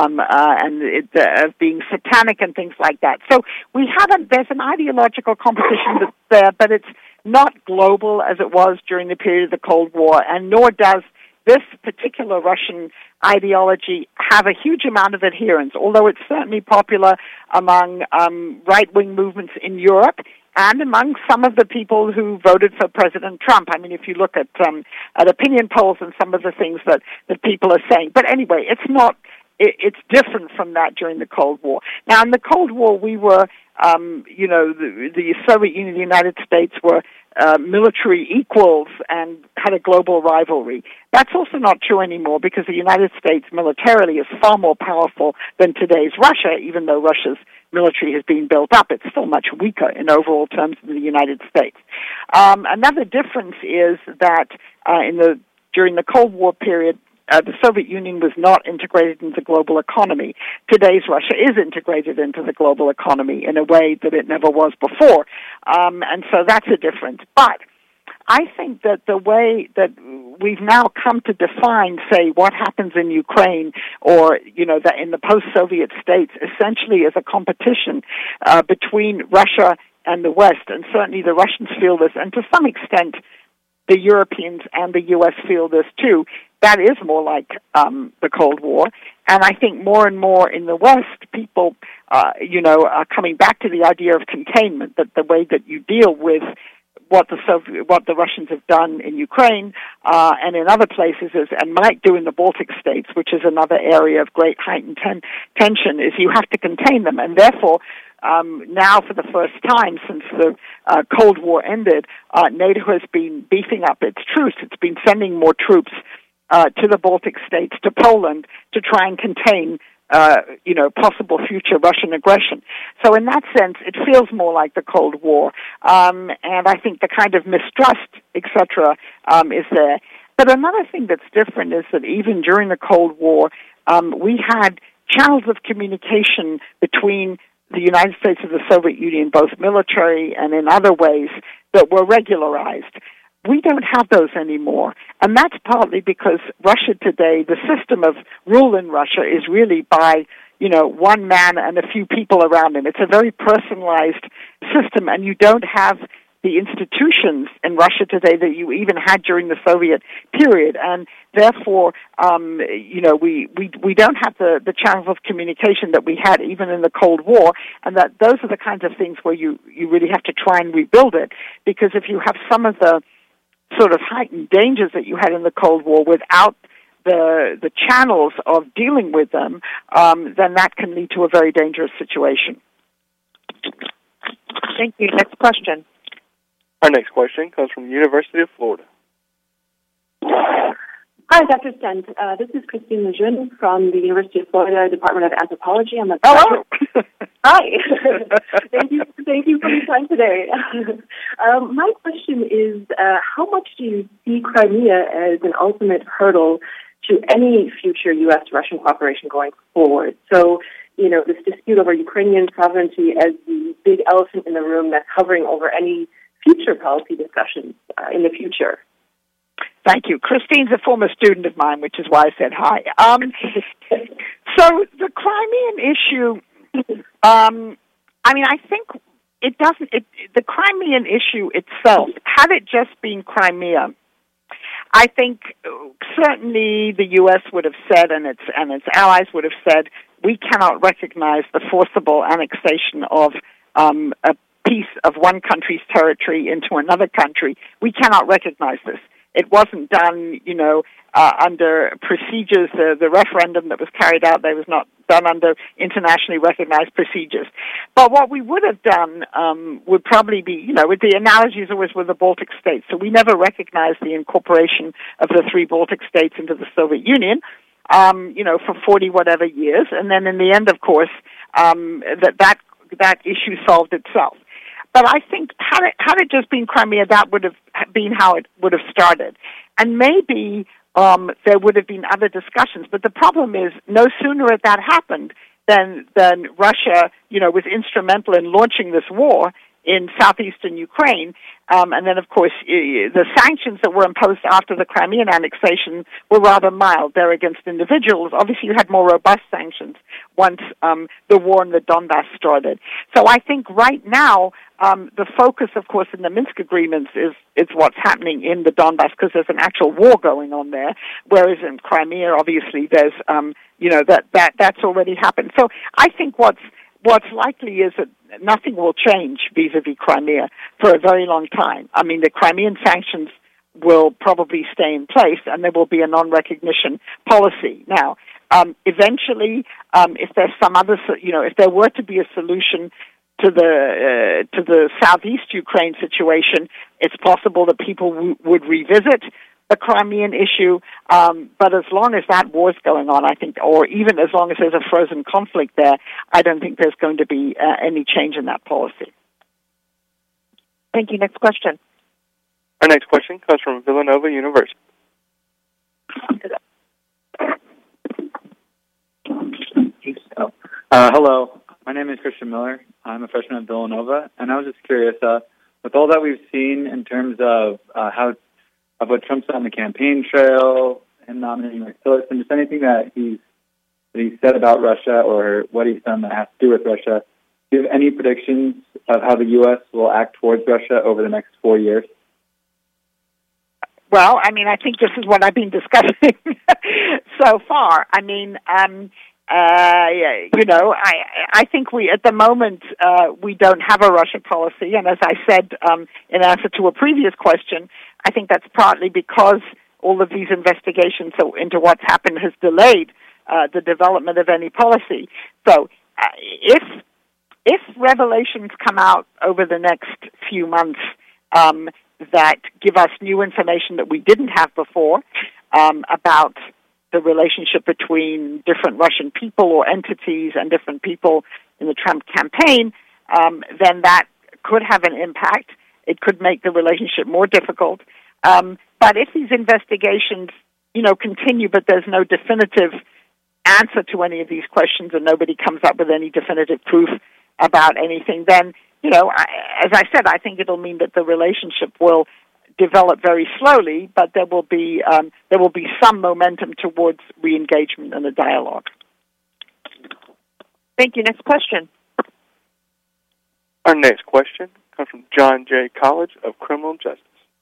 and being satanic and things like that. So there's an ideological competition that's there, but it's not global as it was during the period of the Cold War, and nor does this particular Russian ideology have a huge amount of adherents, although it's certainly popular among right-wing movements in Europe and among some of the people who voted for President Trump. I mean, if you look at opinion polls and some of the things that people are saying. But anyway, it's different from that during the Cold War. Now, in the Cold War, we were, the Soviet Union and the United States were military equals and had a global rivalry. That's also not true anymore because the United States militarily is far more powerful than today's Russia, even though Russia's military has been built up. It's still much weaker in overall terms than the United States. Another difference is that during the Cold War period, the Soviet Union was not integrated into the global economy. Today's Russia is integrated into the global economy in a way that it never was before. And so that's a difference. But I think that the way that we've now come to define, say, what happens in Ukraine or, that in the post-Soviet states essentially as a competition between Russia and the West, and certainly the Russians feel this, and to some extent the Europeans and the U.S. feel this too. That is more like the Cold War. And I think more and more in the West, people, are coming back to the idea of containment, that the way that you deal with what the Russians have done in Ukraine and in other places and might do in the Baltic states, which is another area of great heightened tension, is you have to contain them. And therefore, now for the first time since the Cold War ended, NATO has been beefing up its troops. It's been sending more troops to the Baltic states, to Poland, to try and contain possible future Russian aggression. So in that sense, it feels more like the Cold War. And I think the kind of mistrust, etc., is there. But another thing that's different is that even during the Cold War, we had channels of communication between the United States and the Soviet Union, both military and in other ways, that were regularized. We don't have those anymore, and that's partly because Russia today, the system of rule in Russia is really by, one man and a few people around him. It's a very personalized system, and you don't have the institutions in Russia today that you even had during the Soviet period, and therefore, we don't have the channels of communication that we had even in the Cold War, and that those are the kinds of things where you really have to try and rebuild it, because if you have some of the sort of heightened dangers that you had in the Cold War without the channels of dealing with them, then that can lead to a very dangerous situation. Thank you. Next question. Our next question comes from the University of Florida. Hi, Dr. Stent. This is Christine Lejeune from the University of Florida Department of Anthropology. I'm a Hello. Hi. Thank you for your time today. My question is, how much do you see Crimea as an ultimate hurdle to any future U.S.-Russian cooperation going forward? So, this dispute over Ukrainian sovereignty as the big elephant in the room that's hovering over any future policy discussions in the future. Thank you. Christine's a former student of mine, which is why I said hi. So the Crimean issue, I think it doesn't. The Crimean issue itself, had it just been Crimea, I think certainly the U.S. would have said, and its allies would have said, we cannot recognize the forcible annexation of a piece of one country's territory into another country. We cannot recognize this. It wasn't done, under procedures. The referendum that was carried out there was not done under internationally recognized procedures. But what we would have done would probably be, with the analogies always with the Baltic states. So we never recognized the incorporation of the three Baltic states into the Soviet Union, for 40 whatever years. And then in the end, of course, that issue solved itself. But I think had it just been Crimea, that would have been how it would have started. And maybe there would have been other discussions. But the problem is, no sooner that happened than Russia, was instrumental in launching this war, in southeastern Ukraine. And then, of course, the sanctions that were imposed after the Crimean annexation were rather mild. They're against individuals. Obviously, you had more robust sanctions once the war in the Donbass started. So I think right now, the focus, of course, in the Minsk agreements is what's happening in the Donbass, because there's an actual war going on there, whereas in Crimea, obviously, there's, that's already happened. So I think what's likely is that nothing will change vis-a-vis Crimea for a very long time. I mean, the Crimean sanctions will probably stay in place, and there will be a non-recognition policy. Now, eventually, if there's some other, if there were to be a solution to the southeast Ukraine situation, it's possible that people would revisit the Crimean issue, but as long as that war's going on, I think, or even as long as there's a frozen conflict there, I don't think there's going to be any change in that policy. Thank you. Next question. Our next question comes from Villanova University. Hello, my name is Christian Miller. I'm a freshman at Villanova, and I was just curious, with all that we've seen in terms of what Trump's done on the campaign trail and nominating Rex Tillerson, just anything that he said about Russia or what he's done that has to do with Russia, do you have any predictions of how the U.S. will act towards Russia over the next 4 years? Well, I mean, I think this is what I've been discussing so far. I mean, I think at the moment, we don't have a Russia policy. And as I said in answer to a previous question, I think that's partly because all of these investigations into what's happened has delayed the development of any policy. So if revelations come out over the next few months that give us new information that we didn't have before about the relationship between different Russian people or entities and different people in the Trump campaign, then that could have an impact. It could make the relationship more difficult. But if these investigations, continue, but there's no definitive answer to any of these questions and nobody comes up with any definitive proof about anything, then, as I said, I think it'll mean that the relationship will develop very slowly, but there will be some momentum towards re-engagement and a dialogue. Thank you. Next question. Our next question comes from John Jay College of Criminal Justice.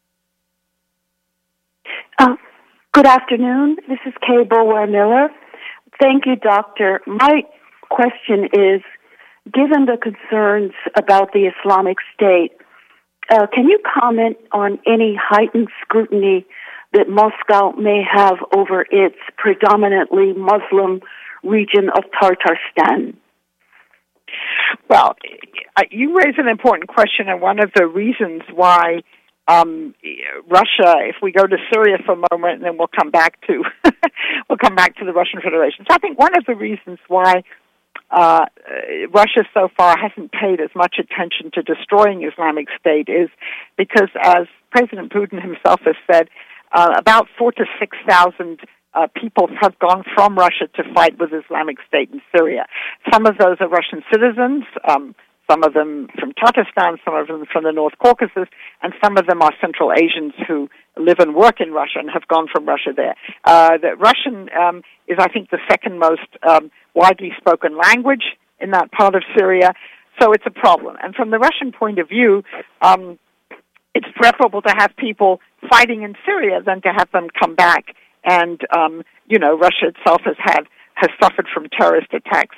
Good afternoon. This is Kay Bulwer-Miller. Thank you, Doctor. My question is, given the concerns about the Islamic State, can you comment on any heightened scrutiny that Moscow may have over its predominantly Muslim region of Tatarstan? Well, you raise an important question, and one of the reasons why Russia, if we go to Syria for a moment, and then we'll come back to the Russian Federation. So I think one of the reasons why Russia so far hasn't paid as much attention to destroying Islamic State is because, as President Putin himself has said, about 4,000 to 6,000 people have gone from Russia to fight with Islamic State in Syria. Some of those are Russian citizens, some of them from Tatarstan, some of them from the North Caucasus, and some of them are Central Asians who live and work in Russia and have gone from Russia there. The Russian is, I think, the second most widely spoken language in that part of Syria, so it's a problem. And from the Russian point of view, it's preferable to have people fighting in Syria than to have them come back. And Russia itself has suffered from terrorist attacks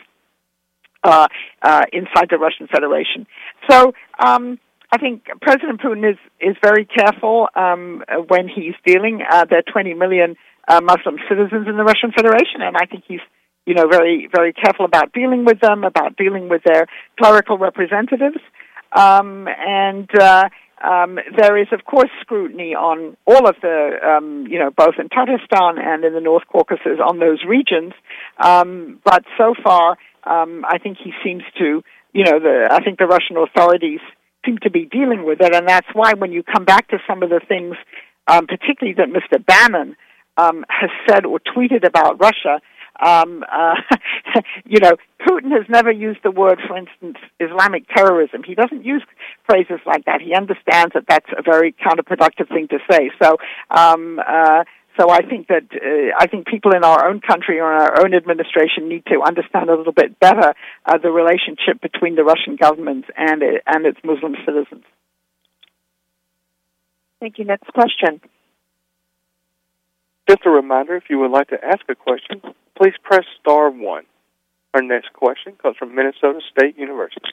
inside the Russian Federation. So I think President Putin is very careful when he's dealing. There are 20 million Muslim citizens in the Russian Federation, and I think he's very, very careful about dealing with them, about dealing with their clerical representatives. There is, of course, scrutiny on all of the, both in Tatarstan and in the North Caucasus on those regions. But so far, I think he seems to, I think the Russian authorities seem to be dealing with it. And that's why when you come back to some of the things, particularly that Mr. Bannon has said or tweeted about Russia, Putin has never used the word, for instance, Islamic terrorism. He doesn't use phrases like that. He understands that that's a very counterproductive thing to say. So I think that people in our own country or our own administration need to understand a little bit better the relationship between the Russian government and its Muslim citizens. Thank you. Next question. Just a reminder, if you would like to ask a question, please press star 1. Our next question comes from Minnesota State University.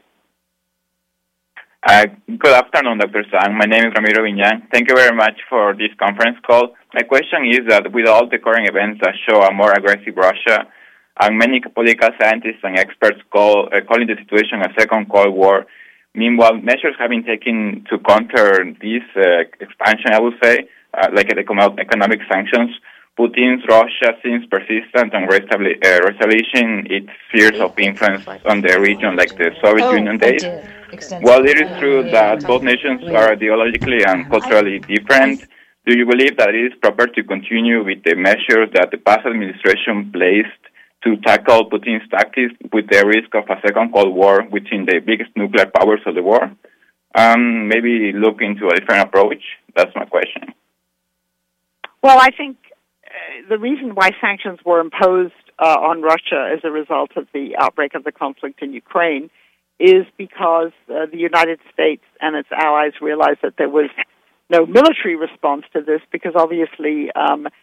Good afternoon, Dr. Sang. My name is Ramiro Viñan. Thank you very much for this conference call. My question is that with all the current events that show a more aggressive Russia, and many political scientists and experts calling the situation a second Cold War, meanwhile, measures have been taken to counter this expansion, I would say, like economic sanctions. Putin's Russia seems persistent and reestablishing its spheres of influence on the region like the Soviet Union days. While it is true that both nations are ideologically and culturally different, do you believe that it is proper to continue with the measures that the past administration placed to tackle Putin's tactics with the risk of a second Cold War between the biggest nuclear powers of the world? Maybe look into a different approach? That's my question. Well, I think the reason why sanctions were imposed on Russia as a result of the outbreak of the conflict in Ukraine is because the United States and its allies realized that there was no military response to this, because obviously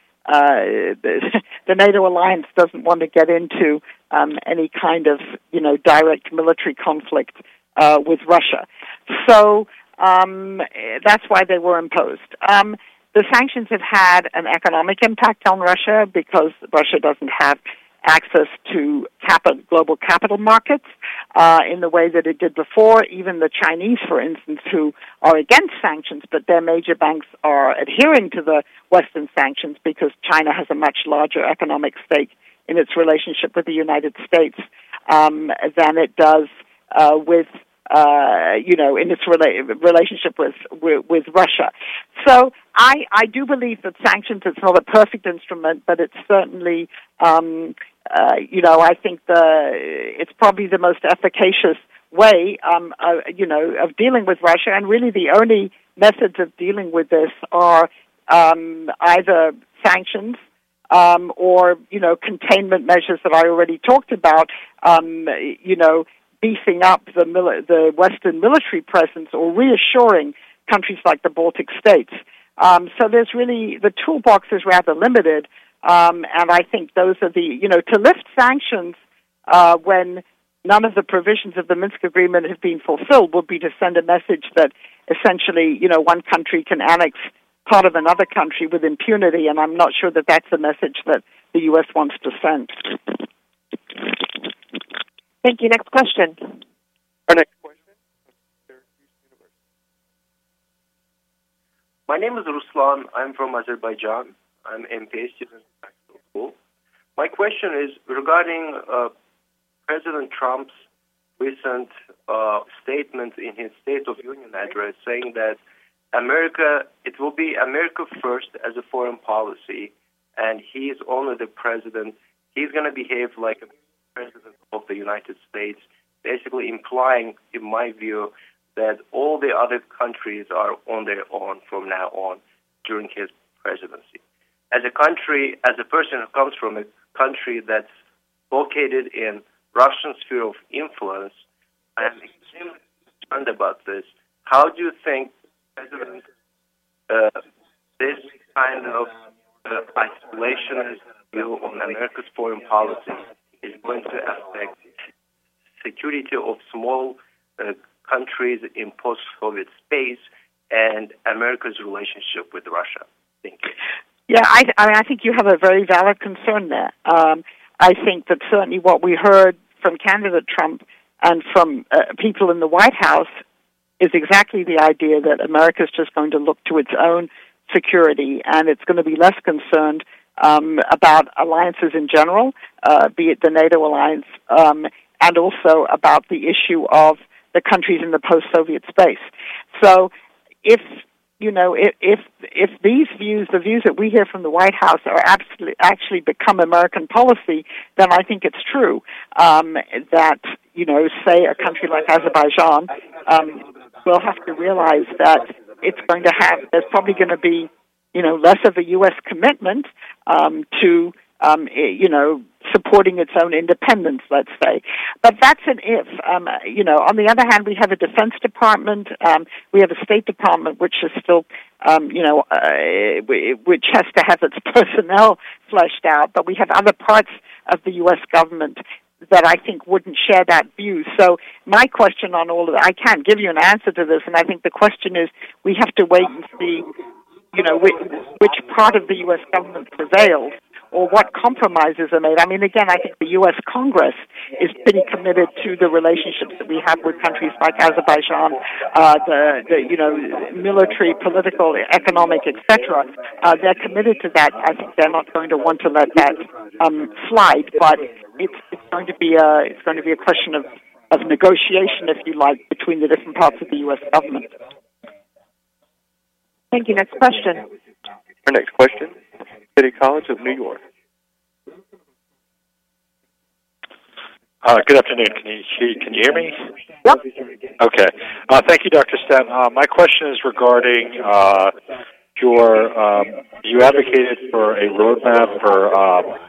the NATO alliance doesn't want to get into any kind of direct military conflict with Russia. So that's why they were imposed. The sanctions have had an economic impact on Russia because Russia doesn't have access to global capital markets in the way that it did before. Even the Chinese, for instance, who are against sanctions, but their major banks are adhering to the Western sanctions because China has a much larger economic stake in its relationship with the United States than it does with in its relationship with Russia. So I do believe that sanctions, it's not a perfect instrument, but it's certainly, I think it's probably the most efficacious way, of dealing with Russia. And really the only methods of dealing with this are either sanctions or, containment measures that I already talked about, beefing up the Western military presence or reassuring countries like the Baltic states. So there's really, the toolbox is rather limited, and I think those are to lift sanctions when none of the provisions of the Minsk Agreement have been fulfilled would be to send a message that essentially, one country can annex part of another country with impunity, and I'm not sure that that's the message that the U.S. wants to send. Thank you. Next question. Our next question. My name is Ruslan. I'm from Azerbaijan. I'm MPA student at school. My question is regarding President Trump's recent statement in his State of Union address saying that it will be America first as a foreign policy, and he is only the president. He's going to behave like a president of the United States, basically implying, in my view, that all the other countries are on their own from now on during his presidency. As a person who comes from a country that's located in Russian sphere of influence, I am extremely concerned about this. How do you think President, this kind of isolationist view on America's foreign policy is going to affect security of small countries in post-Soviet space and America's relationship with Russia? Thank you. Yeah, I think you have a very valid concern there. I think that certainly what we heard from candidate Trump and from people in the White House is exactly the idea that America is just going to look to its own security, and it's going to be less concerned about alliances in general, be it the NATO alliance, and also about the issue of the countries in the post-Soviet space. So if if these views, the views that we hear from the White House, are actually become American policy, then I think it's true that say a country like Azerbaijan will have to realize that it's going to have. There's probably going to be less of a U.S. commitment to supporting its own independence, let's say. But that's an if. On the other hand, we have a Defense Department, we have a State Department, which is still, which has to have its personnel fleshed out, but we have other parts of the U.S. government that I think wouldn't share that view. So my question on all of that, I can't give you an answer to this, and I think the question is we have to wait and see, which part of the U.S. government prevails, or what compromises are made. I mean, again, I think the U.S. Congress is pretty committed to the relationships that we have with countries like Azerbaijan, the military, political, economic, etc. They're committed to that. I think they're not going to want to let that slide. But it's going to be a question of negotiation, if you like, between the different parts of the U.S. government. Thank you. Next question. Our next question. City College of New York. Good afternoon. Can you hear me? Yep. Okay. Thank you, Dr. Sten. My question is regarding you advocated for a roadmap for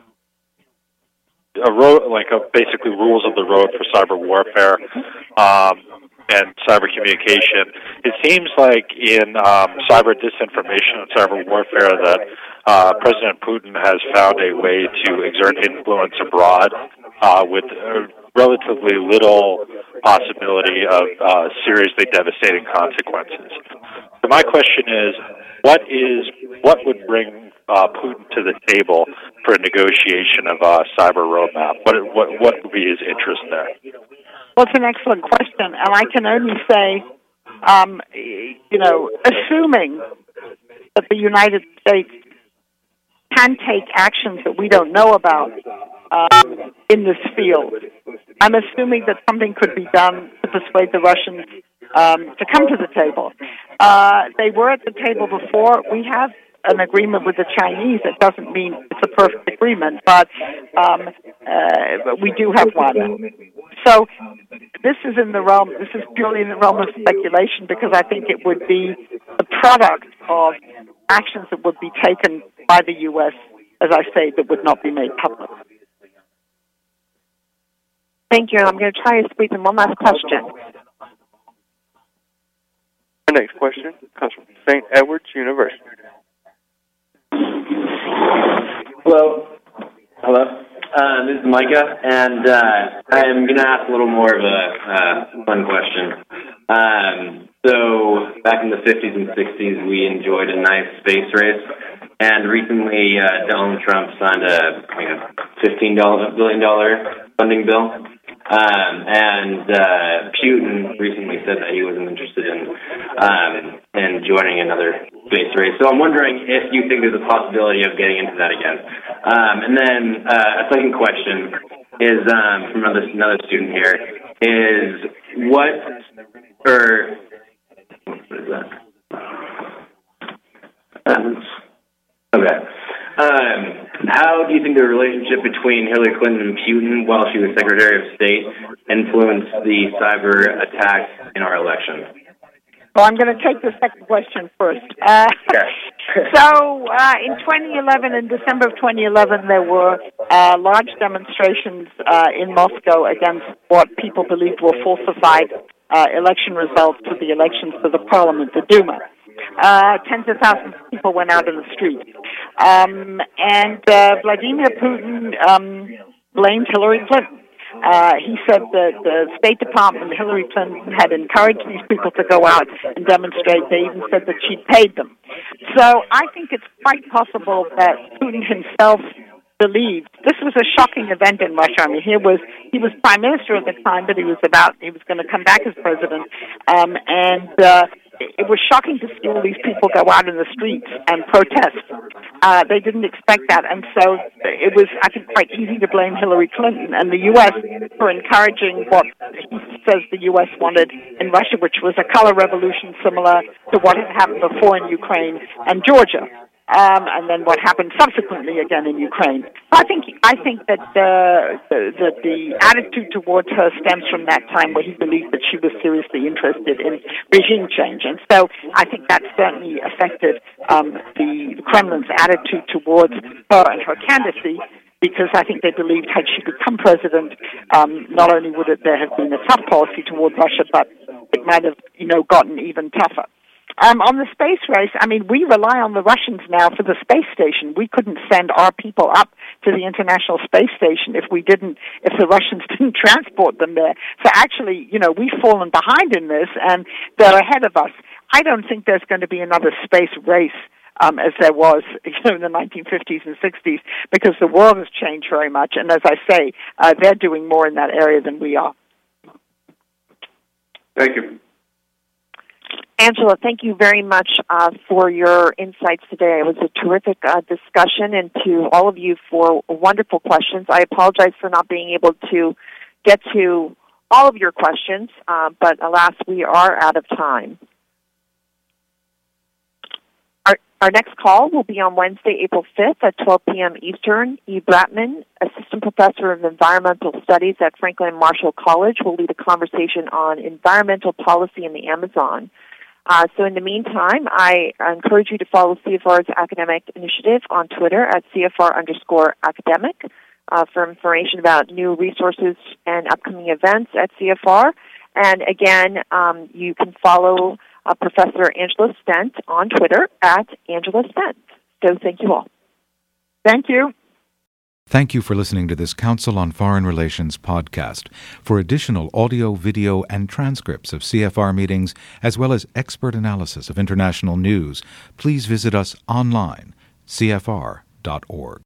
basically rules of the road for cyber warfare and cyber communication. It seems like in cyber disinformation and cyber warfare that President Putin has found a way to exert influence abroad with relatively little possibility of seriously devastating consequences. So my question is, what would bring Putin to the table for a negotiation of a cyber roadmap? What would be his interest there? Well, it's an excellent question, and I can only say, assuming that the United States can take actions that we don't know about in this field, I'm assuming that something could be done to persuade the Russians to come to the table. They were at the table before. We have an agreement with the Chinese. It doesn't mean it's a perfect agreement, but we do have one. So this is purely in the realm of speculation, because I think it would be the product of actions that would be taken by the U.S., as I say, that would not be made public. Thank you. I'm going to try to squeeze in one last question. Our next question comes from St. Edward's University. Hello. This is Micah, and I'm going to ask a little more of a fun question. So back in the 50s and 60s, we enjoyed a nice space race, and recently Donald Trump signed a $15 billion funding bill. And Putin recently said that he wasn't interested in joining another space race. So I'm wondering if you think there's a possibility of getting into that again. And then a second question is from another student here is what is that? Okay. How do you think the relationship between Hillary Clinton and Putin while she was Secretary of State influenced the cyber attacks in our election? Well, I'm going to take the second question first. So in 2011, in December of 2011, there were large demonstrations in Moscow against what people believed were falsified election results for the elections for the parliament, the Duma. Tens of thousands of people went out in the street. And Vladimir Putin blamed Hillary Clinton. He said that the State Department and Hillary Clinton had encouraged these people to go out and demonstrate. They even said that she paid them. So I think it's quite possible that Putin himself believed this was a shocking event in Russia. I mean, he was prime minister at the time, but he was going to come back as president, it was shocking to see all these people go out in the streets and protest. They didn't expect that, and so it was, I think, quite easy to blame Hillary Clinton and the U.S. for encouraging what he as the U.S. wanted in Russia, which was a color revolution similar to what had happened before in Ukraine and Georgia. And then what happened subsequently again in Ukraine. I think that the attitude towards her stems from that time where he believed that she was seriously interested in regime change, and so I think that certainly affected the Kremlin's attitude towards her and her candidacy. Because I think they believed had she become president, not only would there have been a tough policy toward Russia, but it might have, gotten even tougher. On the space race, we rely on the Russians now for the space station. We couldn't send our people up to the International Space Station if the Russians didn't transport them there. So actually, we've fallen behind in this, and they're ahead of us. I don't think there's going to be another space race as there was in the 1950s and 60s, because the world has changed very much, and as I say, they're doing more in that area than we are. Thank you. Angela, thank you very much for your insights today. It was a terrific discussion, and to all of you for wonderful questions. I apologize for not being able to get to all of your questions, but alas, we are out of time. Our next call will be on Wednesday, April 5th at 12 p.m. Eastern. Eve Bratman, Assistant Professor of Environmental Studies at Franklin Marshall College, will lead a conversation on environmental policy in the Amazon. So in the meantime, I encourage you to follow CFR's academic initiative on Twitter at CFR_academic for information about new resources and upcoming events at CFR. And again, you can follow Professor Angela Stent on Twitter at Angela Stent. So thank you all. Thank you. Thank you for listening to this Council on Foreign Relations podcast. For additional audio, video, and transcripts of CFR meetings, as well as expert analysis of international news, please visit us online, cfr.org.